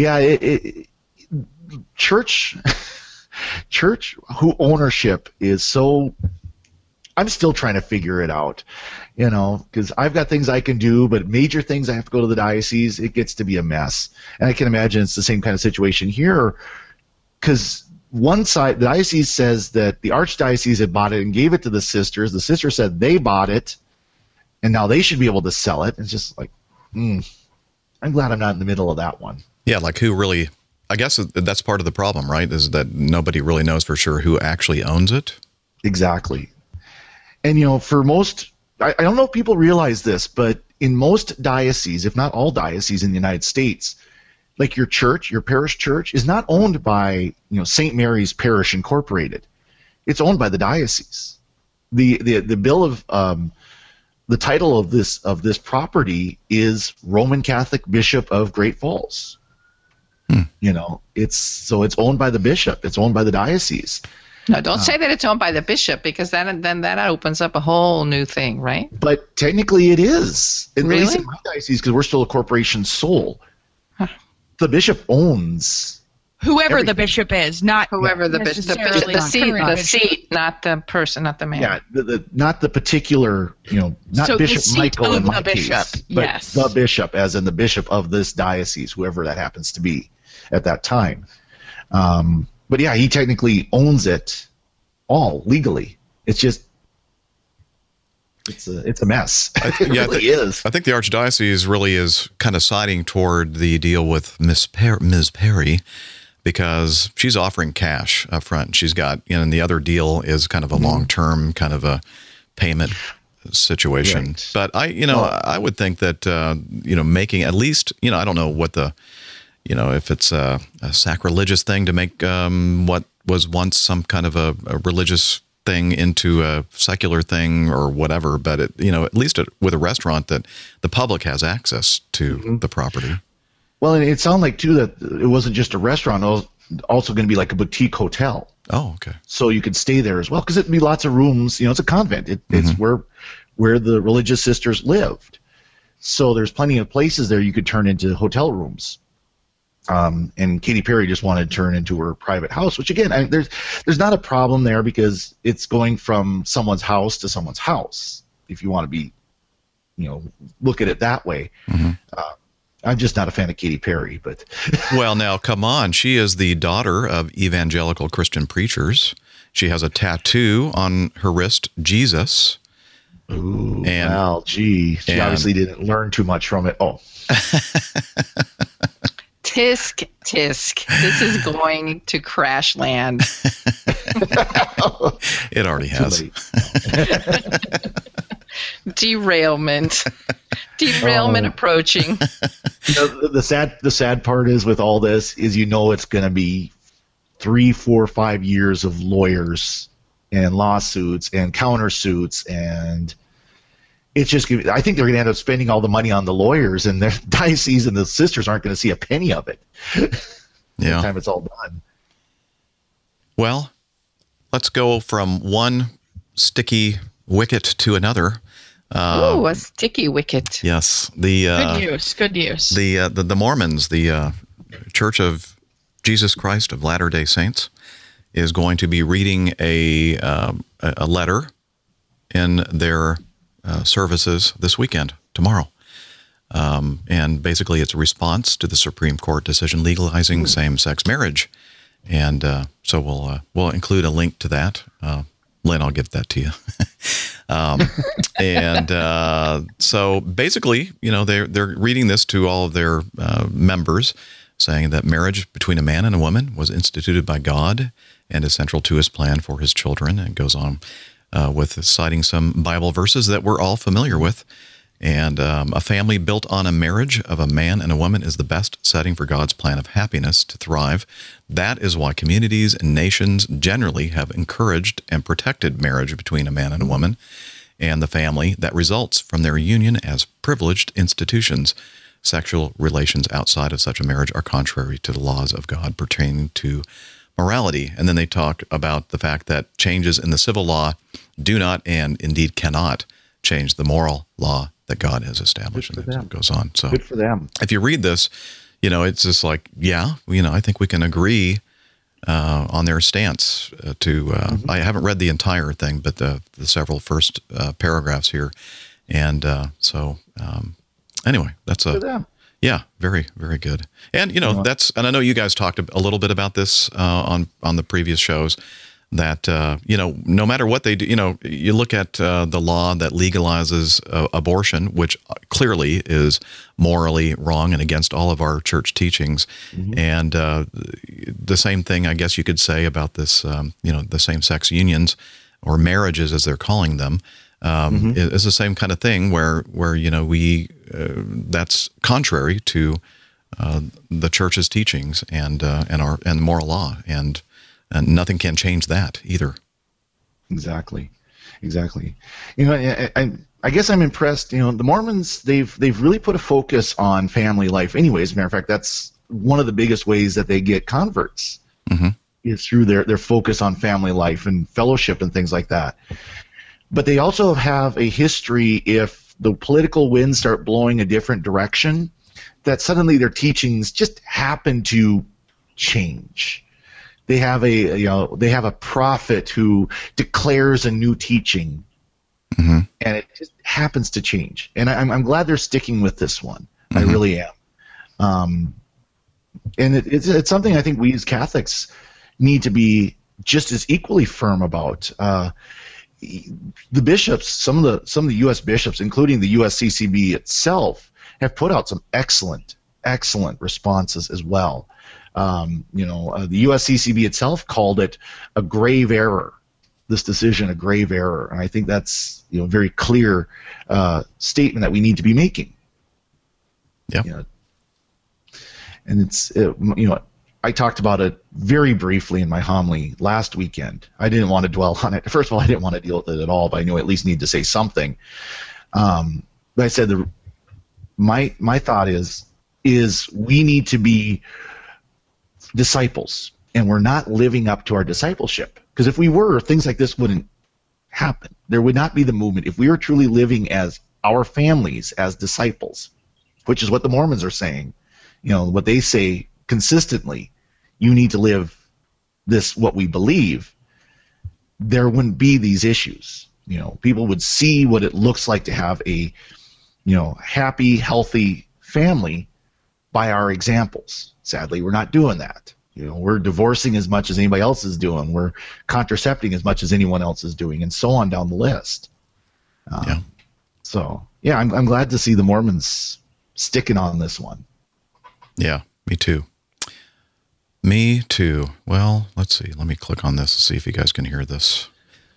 church who ownership is so. I'm still trying to figure it out, because I've got things I can do, but major things I have to go to the diocese. It gets to be a mess, and I can imagine it's the same kind of situation here, because one side, the diocese says that the archdiocese had bought it and gave it to the sisters. The sisters said they bought it, and now they should be able to sell it. It's just like, I'm glad I'm not in the middle of that one. Yeah, like who really? I guess that's part of the problem, right? Is that nobody really knows for sure who actually owns it. Exactly. And, for most, I don't know if people realize this, but in most dioceses, if not all dioceses in the United States, like your church, your parish church, is not owned by, St. Mary's Parish Incorporated. It's owned by the diocese. The bill of the title of this property is Roman Catholic Bishop of Great Falls. It's owned by the bishop. It's owned by the diocese. No, don't say that it's owned by the bishop, because then that opens up a whole new thing, right? But technically it is. At really? least in my diocese, because we're still a corporation sole. Huh. The bishop owns whoever everything. The bishop is, not whoever the bishop. The seat, not the person, not the man. Yeah, not the particular, not so Bishop Michael in my bishop, case, but the bishop, as in the bishop of this diocese, whoever that happens to be at that time. But yeah, he technically owns it all legally. It's just it's a mess. It really is. I think the archdiocese really is kind of siding toward the deal with Ms. Perry, because she's offering cash up front. She's got, and the other deal is kind of a long-term kind of a payment situation. Right. But I would think that making at least, I don't know what the. If it's a sacrilegious thing to make what was once some kind of a religious thing into a secular thing or whatever, but at least with a restaurant that the public has access to the property. Well, and it sounded like too that it wasn't just a restaurant; it was also going to be like a boutique hotel. Oh, okay. So you could stay there as well, because it'd be lots of rooms. It's a convent. It's where the religious sisters lived. So there's plenty of places there you could turn into hotel rooms. And Katy Perry just wanted to turn into her private house, which again, there's not a problem there, because it's going from someone's house to someone's house. If you want to be, look at it that way. Mm-hmm. I'm just not a fan of Katy Perry, but well, now come on, she is the daughter of evangelical Christian preachers. She has a tattoo on her wrist, Jesus. Ooh, well, gee, she obviously didn't learn too much from it. Oh. Tisk. This is going to crash land. It already has. Derailment approaching. The sad part is with all this is it's going to be 3, 4, 5 years of lawyers and lawsuits and countersuits, and it's just. I think they're going to end up spending all the money on the lawyers, and the diocese and the sisters aren't going to see a penny of it. By the time it's all done. Well, let's go from one sticky wicket to another. A sticky wicket. Yes, good news. The Mormons, the Church of Jesus Christ of Latter-day Saints, is going to be reading a letter in their services this weekend, tomorrow. And basically it's a response to the Supreme Court decision legalizing same-sex marriage. And so we'll include a link to that. Lynn, I'll give that to you. So basically, they're reading this to all of their members, saying that marriage between a man and a woman was instituted by God and is central to his plan for his children. And it goes on with citing some Bible verses that we're all familiar with, And a family built on a marriage of a man and a woman is the best setting for God's plan of happiness to thrive. That is why communities and nations generally have encouraged and protected marriage between a man and a woman and the family that results from their union as privileged institutions. Sexual relations outside of such a marriage are contrary to the laws of God pertaining to morality. And then they talk about the fact that changes in the civil law do not and indeed cannot change the moral law that God has established. And it goes on. So good for them. If you read this, it's just like, I think we can agree on their stance I haven't read the entire thing, but the several first paragraphs here. And anyway, that's very, very good. And, and I know you guys talked a little bit about this on the previous shows, that, no matter what they do, you look at the law that legalizes abortion, which clearly is morally wrong and against all of our church teachings. Mm-hmm. And the same thing, I guess you could say about this, the same-sex unions or marriages, as they're calling them, is the same kind of thing where we that's contrary to the church's teachings and moral law, and nothing can change that either. Exactly. I guess I'm impressed. The Mormons, they've really put a focus on family life. Anyways, as a matter of fact, that's one of the biggest ways that they get converts is through their focus on family life and fellowship and things like that. But they also have a history, if the political winds start blowing a different direction, that suddenly their teachings just happen to change. They have a prophet who declares a new teaching, and it just happens to change. And I'm glad they're sticking with this one. I really am. And it's something I think we as Catholics need to be just as equally firm about. The bishops, some of the U.S. bishops, including the USCCB itself, have put out some excellent responses as well. The USCCB itself called it a grave error. This decision a grave error, and I think that's a very clear statement that we need to be making. Yeah. And it's I talked about it very briefly in my homily last weekend. I didn't want to dwell on it. First of all, I didn't want to deal with it at all, but I knew I at least need to say something. But I said my thought is we need to be disciples, and we're not living up to our discipleship. Because if we were, things like this wouldn't happen. There would not be the movement. If we were truly living as our families, as disciples, which is what the Mormons are saying, what they say consistently, you need to live this, what we believe, there wouldn't be these issues. People would see what it looks like to have a, happy, healthy family by our examples. Sadly, we're not doing that. We're divorcing as much as anybody else is doing. We're contracepting as much as anyone else is doing, and so on down the list. So, I'm glad to see the Mormons sticking on this one. Yeah, me too. Me too. Well, let's see. Let me click on this to see if you guys can hear this.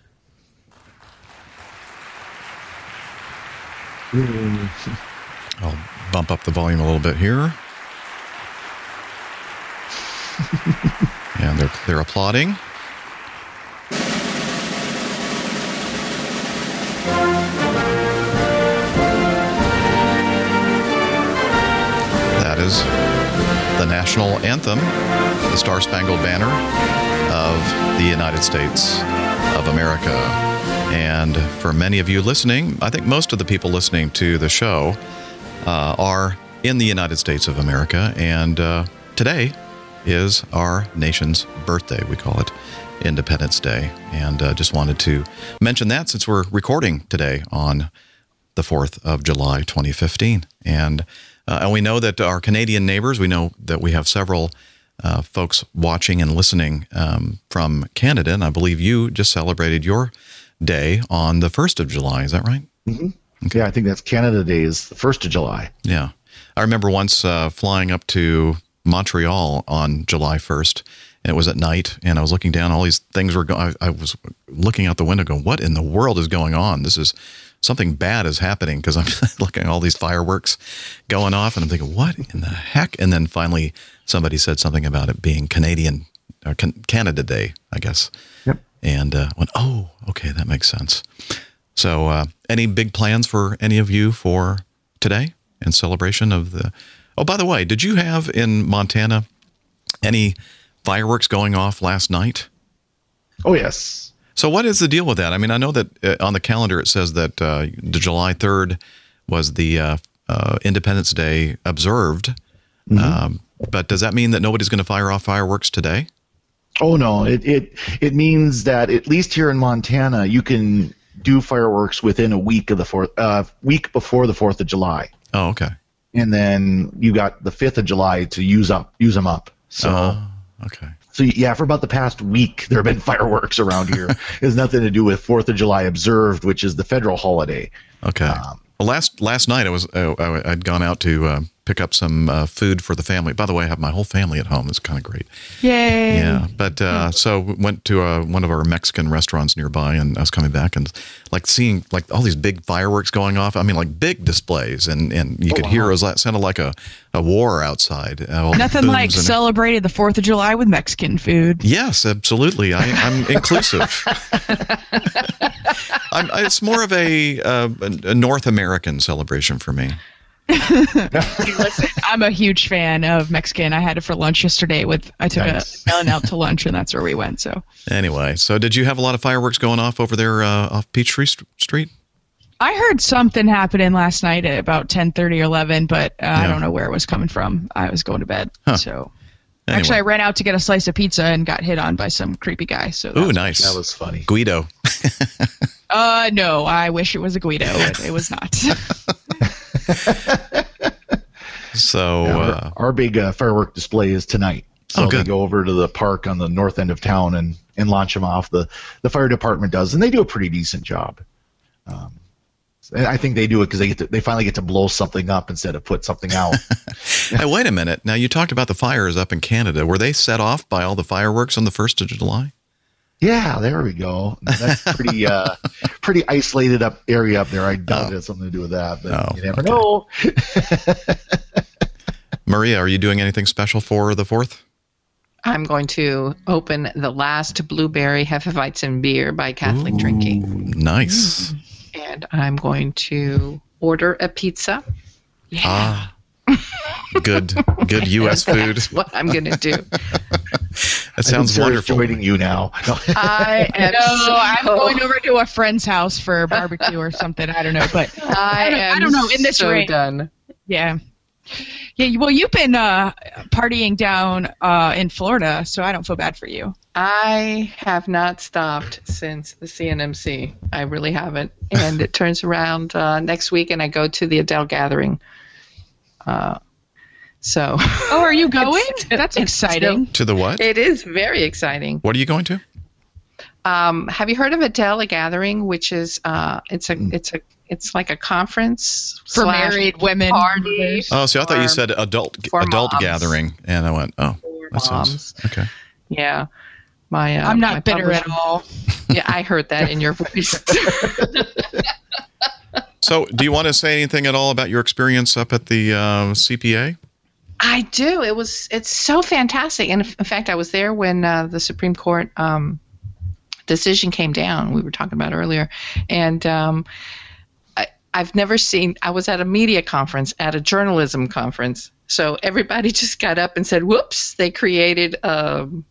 I'll bump up the volume a little bit here. And they're applauding. That is the national anthem, the Star-Spangled Banner of the United States of America. And for many of you listening, I think most of the people listening to the show are in the United States of America. And today is our nation's birthday. We call it Independence Day. And just wanted to mention that since we're recording today on the 4th of July, 2015. And we know that our Canadian neighbors, we know that we have several folks watching and listening from Canada. And I believe you just celebrated your day on the 1st of July. Is that right? Mm-hmm. Okay. Yeah, I think that's Canada Day is the 1st of July. Yeah. I remember once flying up to Montreal on July 1st, and it was at night, and I was looking down, all these things were going, I was looking out the window going, what in the world is going on? This is something bad is happening because I'm looking at all these fireworks going off, and I'm thinking, what in the heck? And then finally, somebody said something about it being Canadian or Canada Day, I guess. Yep. And went, oh, okay, that makes sense. So, any big plans for any of you for today in celebration of the? Oh, by the way, did you have in Montana any fireworks going off last night? Oh, yes. So what is the deal with that? I mean, I know that on the calendar it says that the July 3rd was the Independence Day observed. But does that mean that nobody's going to fire off fireworks today? Oh, no. It means that at least here in Montana, you can do fireworks within a week of the week before the 4th of July. Oh, okay. And then you got the 5th of July to use them up. So, okay. So yeah, for about the past week, there have been fireworks around here. It has nothing to do with 4th of July observed, which is the federal holiday. Okay. Well, last night I'd gone out to pick up some food for the family. By the way, I have my whole family at home. It's kind of great. Yay! Yeah, but so went to one of our Mexican restaurants nearby, and I was coming back and like seeing like all these big fireworks going off. I mean, like big displays, and you could hear it sounded like a war outside. Nothing like celebrating the 4th of July with Mexican food. Yes, absolutely. I'm inclusive. It's more of a North American celebration for me. Listen, I'm a huge fan of Mexican. I had it for lunch yesterday. I took a melon out to lunch, and that's where we went. So anyway, so did you have a lot of fireworks going off over there off Peachtree Street? I heard something happening last night at about 10:30 or 11, but I don't know where it was coming from. I was going to bed, so. Anyway. Actually, I ran out to get a slice of pizza and got hit on by some creepy guy. So nice. That was funny. Guido. No, I wish it was a Guido. It was not. So our big firework display is tonight. So they go over to the park on the north end of town and launch them off. The fire department does, and they do a pretty decent job. And I think they do it because they finally get to blow something up instead of put something out. Hey, wait a minute. Now, you talked about the fires up in Canada. Were they set off by all the fireworks on the 1st of July? Yeah, there we go. That's pretty isolated area up there. I doubt it has something to do with that, but you never know. Maria, are you doing anything special for the 4th? I'm going to open the last blueberry Hefeweizen beer by Catholic Drinking. Nice. And I'm going to order a pizza. Yeah. Good U.S. food. That's what I'm going to do. That sounds wonderful. Joining you now. I'm going over to a friend's house for a barbecue or something. I don't know, but I don't know. In this so done. Yeah. Yeah. Well, you've been partying down in Florida, so I don't feel bad for you. I have not stopped since the CNMC. I really haven't. And it turns around next week, and I go to the Adele Gathering. So. Oh, are you going? That's exciting. To the what? It is very exciting. What are you going to? Have you heard of Adele Gathering, which is it's like a conference for married women party. Oh, see, I thought you said adult gathering, and I went, that sounds okay. Yeah, I'm not bitter at all. Yeah, I heard that in your voice. So, do you want to say anything at all about your experience up at the CPA? I do. It's so fantastic, and in fact, I was there when the Supreme Court decision came down. We were talking about earlier, and I've never seen. I was at a media conference, at a journalism conference, so everybody just got up and said, "Whoops!" They created an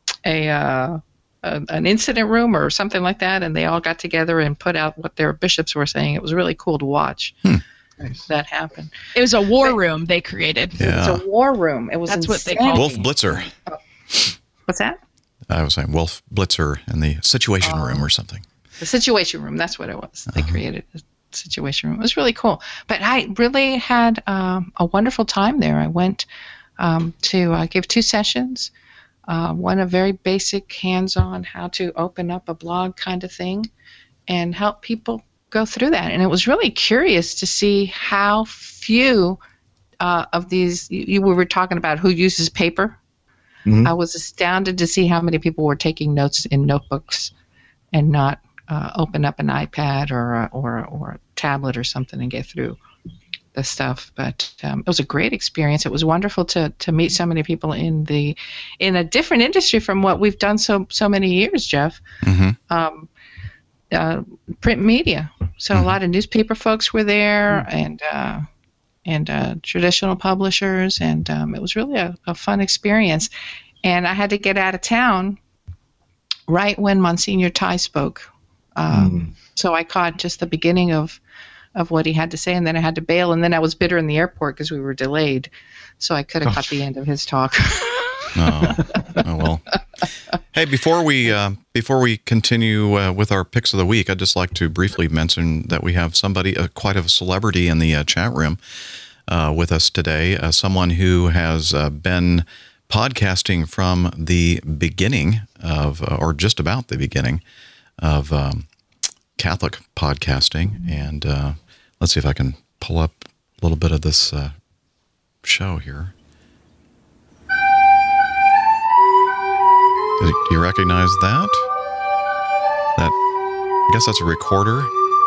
incident room or something like that, and they all got together and put out what their bishops were saying. It was really cool to watch. That happened. It was a war room they created. Yeah. It was a war room. It was That's insane. what they call Wolf Blitzer. What's that? I was saying Wolf Blitzer in the Situation Room or something. The Situation Room. That's what it was. They created a Situation Room. It was really cool. But I really had a wonderful time there. I went to give 2 sessions. One a very basic hands-on how to open up a blog kind of thing and help people go through that. And it was really curious to see how few of these, you were talking about who uses paper. Mm-hmm. I was astounded to see how many people were taking notes in notebooks and not open up an iPad or a tablet or something and get through the stuff. But it was a great experience. It was wonderful to meet so many people in a different industry from what we've done so many years, Jeff. Mm-hmm. Print media. So a lot of newspaper folks were there, and traditional publishers, and it was really a fun experience. And I had to get out of town right when Monsignor Tai spoke. So I caught just the beginning of what he had to say, and then I had to bail, and then I was bitter in the airport because we were delayed. So I could have caught the end of his talk. Oh well. Hey, before we continue with our picks of the week, I'd just like to briefly mention that we have somebody, quite a celebrity in the chat room with us today. Someone who has been podcasting from the beginning of, or just about the beginning of Catholic podcasting. And let's see if I can pull up a little bit of this show here. Do you recognize that? I guess that's a recorder.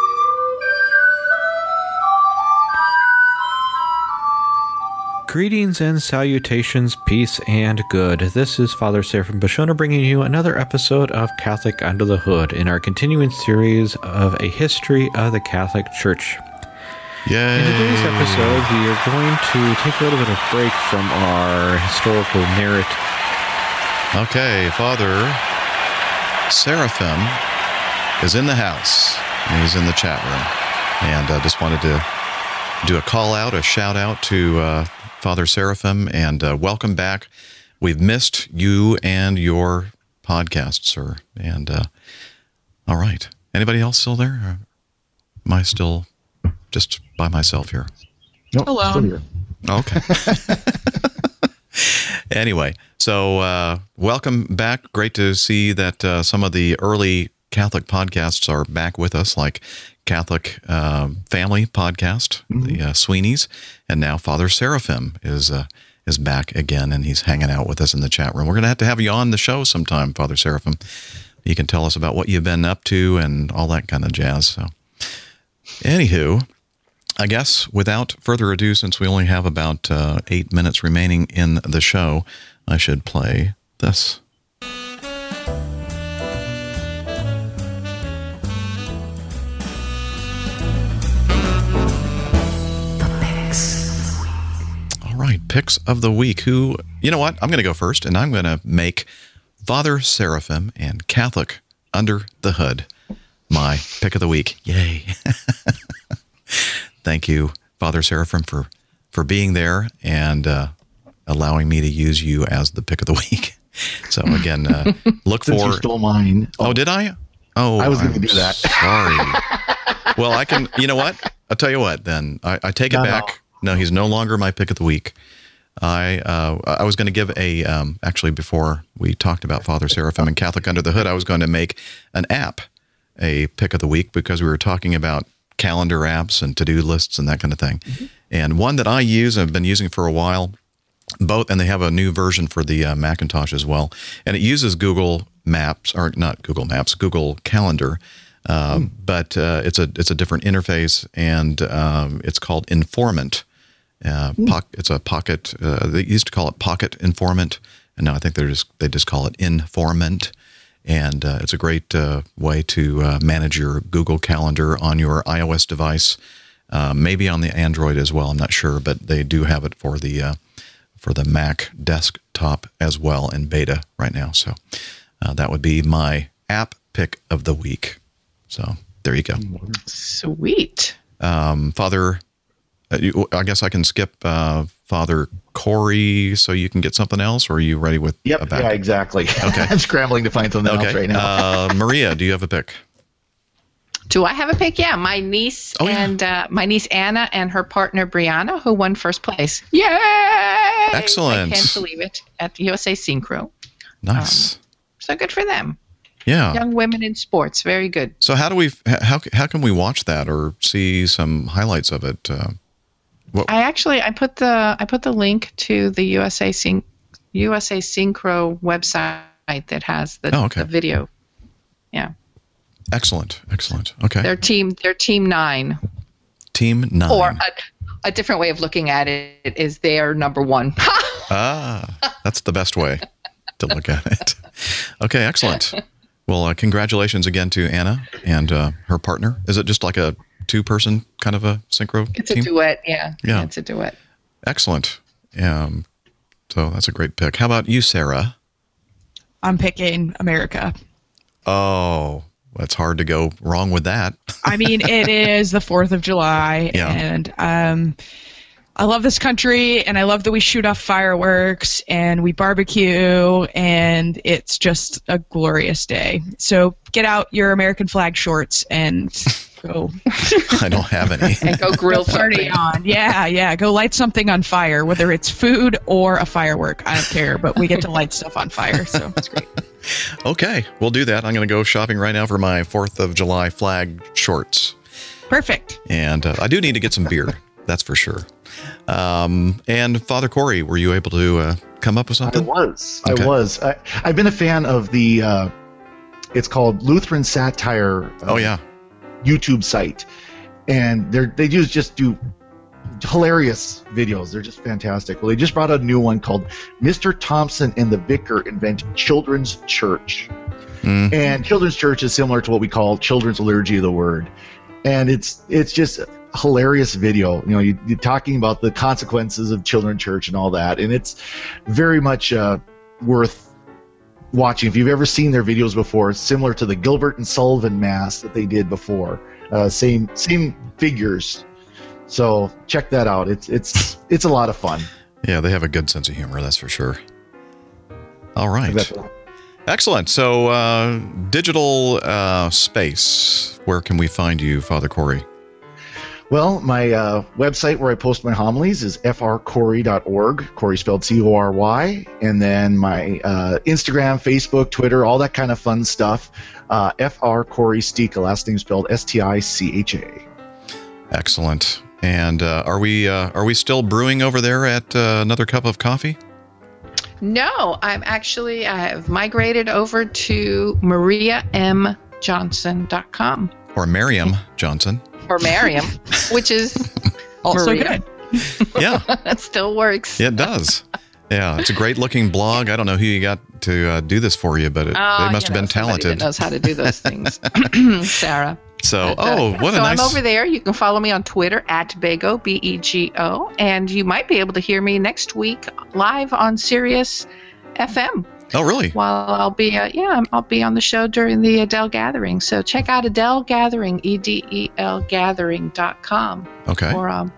Greetings and salutations, peace and good. This is Father Seraphim Bashona bringing you another episode of Catholic Under the Hood in our continuing series of a history of the Catholic Church. Yay. In today's episode, we are going to take a little bit of break from our historical narrative. Okay, Father Seraphim is in the house, and he's in the chat room. And I just wanted to do a call out, a shout out to Father Seraphim, and welcome back. We've missed you and your podcast, sir. And all right. Anybody else still there? Or am I still just by myself here? Nope, Hello. still here. Okay. Anyway, so welcome back. Great to see that some of the early Catholic podcasts are back with us, like Catholic Family Podcast, the Sweeneys, and now Father Seraphim is back again, and he's hanging out with us in the chat room. We're going to have you on the show sometime, Father Seraphim. You can tell us about what you've been up to and all that kind of jazz. So, anywho, I guess without further ado, since we only have about 8 minutes remaining in the show, I should play this. All right, picks of the week. You know what? I'm going to go first, and I'm going to make Father Seraphim and Catholic Under the Hood my pick of the week. Yay. Thank you, Father Seraphim, for being there and allowing me to use you as the pick of the week. So again, look Since for. you stole mine. Oh, did I? Oh, I was going to do that. Sorry. Well, I can. You know what? I'll tell you what. Then I take it back. No, he's no longer my pick of the week. I was going to give actually before we talked about Father Seraphim and Catholic Under the Hood, I was going to make an app a pick of the week because we were talking about calendar apps and to-do lists and that kind of thing. Mm-hmm. And one that I use, I've been using for a while, and they have a new version for the Macintosh as well. And it uses Google Maps, or not Google Maps, Google Calendar. But it's a different interface, and it's called Informant. It's a pocket. They used to call it Pocket Informant, and now I think they just call it Informant. And it's a great way to manage your Google Calendar on your iOS device, maybe on the Android as well. I'm not sure, but they do have it for the Mac desktop as well in beta right now. So that would be my app pick of the week. So there you go. Sweet. Father, I guess I can skip Father Corey so you can get something else, or are you ready with Yep, a back? yeah, exactly. Okay. I'm scrambling to find something else right now. Maria, do you have a pick? Do I have a pick? Yeah, my niece my niece Anna and her partner Brianna, who won first place. Yay! Excellent. I can't believe it at USA Synchro. Nice. So good for them. Yeah. Young women in sports, very good. So how can we watch that or see some highlights of it? I put the link to the USA Synchro website that has the video. Yeah. Excellent. Okay. They're team 9. Team 9. Or a different way of looking at it is they're number 1. That's the best way to look at it. Okay, excellent. Well, congratulations again to Anna and her partner. Is it just like a 2-person kind of a synchro It's team? a duet, yeah. It's a duet. Excellent. So that's a great pick. How about you, Sarah? I'm picking America. Oh, it's hard to go wrong with that. I mean, it is the 4th of July, and I love this country, and I love that we shoot off fireworks, and we barbecue, and it's just a glorious day. So get out your American flag shorts and go. I don't have any. And go grill party on. Yeah. Go light something on fire, whether it's food or a firework. I don't care, but we get to light stuff on fire, so it's great. Okay, we'll do that. I'm going to go shopping right now for my 4th of July flag shorts. Perfect. And I do need to get some beer. That's for sure. And Father Corey, were you able to come up with something? I was. I've been a fan of the, it's called Lutheran Satire YouTube site. And they just do hilarious videos. They're just fantastic. Well, they just brought out a new one called Mr. Thompson and the Vicar Invent Children's Church. Mm-hmm. And Children's Church is similar to what we call Children's Liturgy of the Word. And it's just a hilarious video. You know, you're talking about the consequences of children's church and all that. And it's very much worth watching. If you've ever seen their videos before, it's similar to the Gilbert and Sullivan Mass that they did before. Same figures. So check that out. It's a lot of fun. Yeah, they have a good sense of humor, that's for sure. All right. Excellent. So digital space, where can we find you, Father Corey? Well, my website where I post my homilies is frcorey.org, Corey spelled C-O-R-Y, and then my Instagram, Facebook, Twitter, all that kind of fun stuff, Fr Corey Sticha, last name spelled S-T-I-C-H-A. Excellent. And are we still brewing over there at Another Cup of Coffee? No, I have migrated over to mariamjohnson.com. Or Miriam Johnson. Or Miriam, which is also Maria. good. Yeah. It still works. It does. Yeah, it's a great looking blog. I don't know who you got to do this for you, but they must have been talented. That knows how to do those things. Sarah. So, what a nice... I'm over there. You can follow me on Twitter at Bego, B-E-G-O, and you might be able to hear me next week live on Sirius FM. Oh, really? While I'll be on the show during the Adele Gathering. So check out Adele Gathering, EDEL Gathering.com. Okay. For a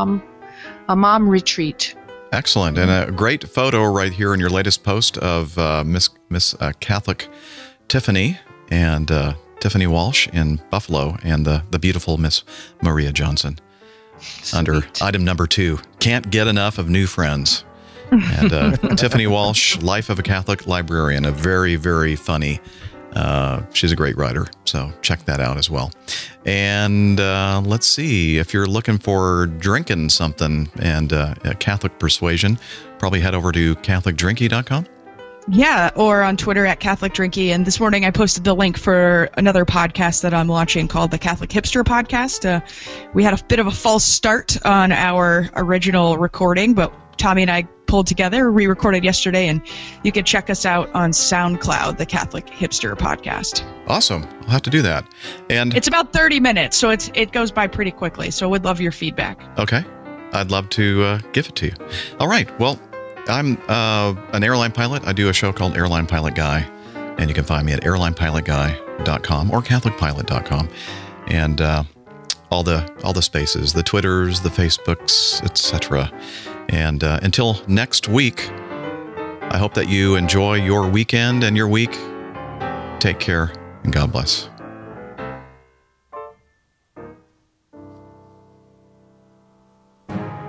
mom retreat. Excellent. And a great photo right here in your latest post of Miss Catholic Tiffany and Tiffany Walsh in Buffalo and the beautiful Miss Maria Johnson. Sweet. Under item number 2, can't get enough of new friends. And Tiffany Walsh, Life of a Catholic Librarian, a very, very funny. She's a great writer, so check that out as well. And let's see, if you're looking for drinking something and Catholic persuasion, probably head over to CatholicDrinky.com. Yeah, or on Twitter at Catholic Drinky. And this morning I posted the link for another podcast that I'm launching called the Catholic Hipster Podcast. We had a bit of a false start on our original recording, but Tommy and I pulled together, re-recorded yesterday, and you can check us out on SoundCloud, the Catholic Hipster Podcast. Awesome. I'll have to do that. And it's about 30 minutes, so it goes by pretty quickly, so we'd love your feedback. Okay. I'd love to give it to you. All right. Well, I'm an airline pilot. I do a show called Airline Pilot Guy, and you can find me at airlinepilotguy.com or catholicpilot.com. And all the spaces, the Twitters, the Facebooks, etc. And until next week, I hope that you enjoy your weekend and your week. Take care, and God bless.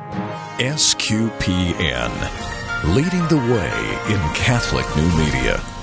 SQPN, leading the way in Catholic new media.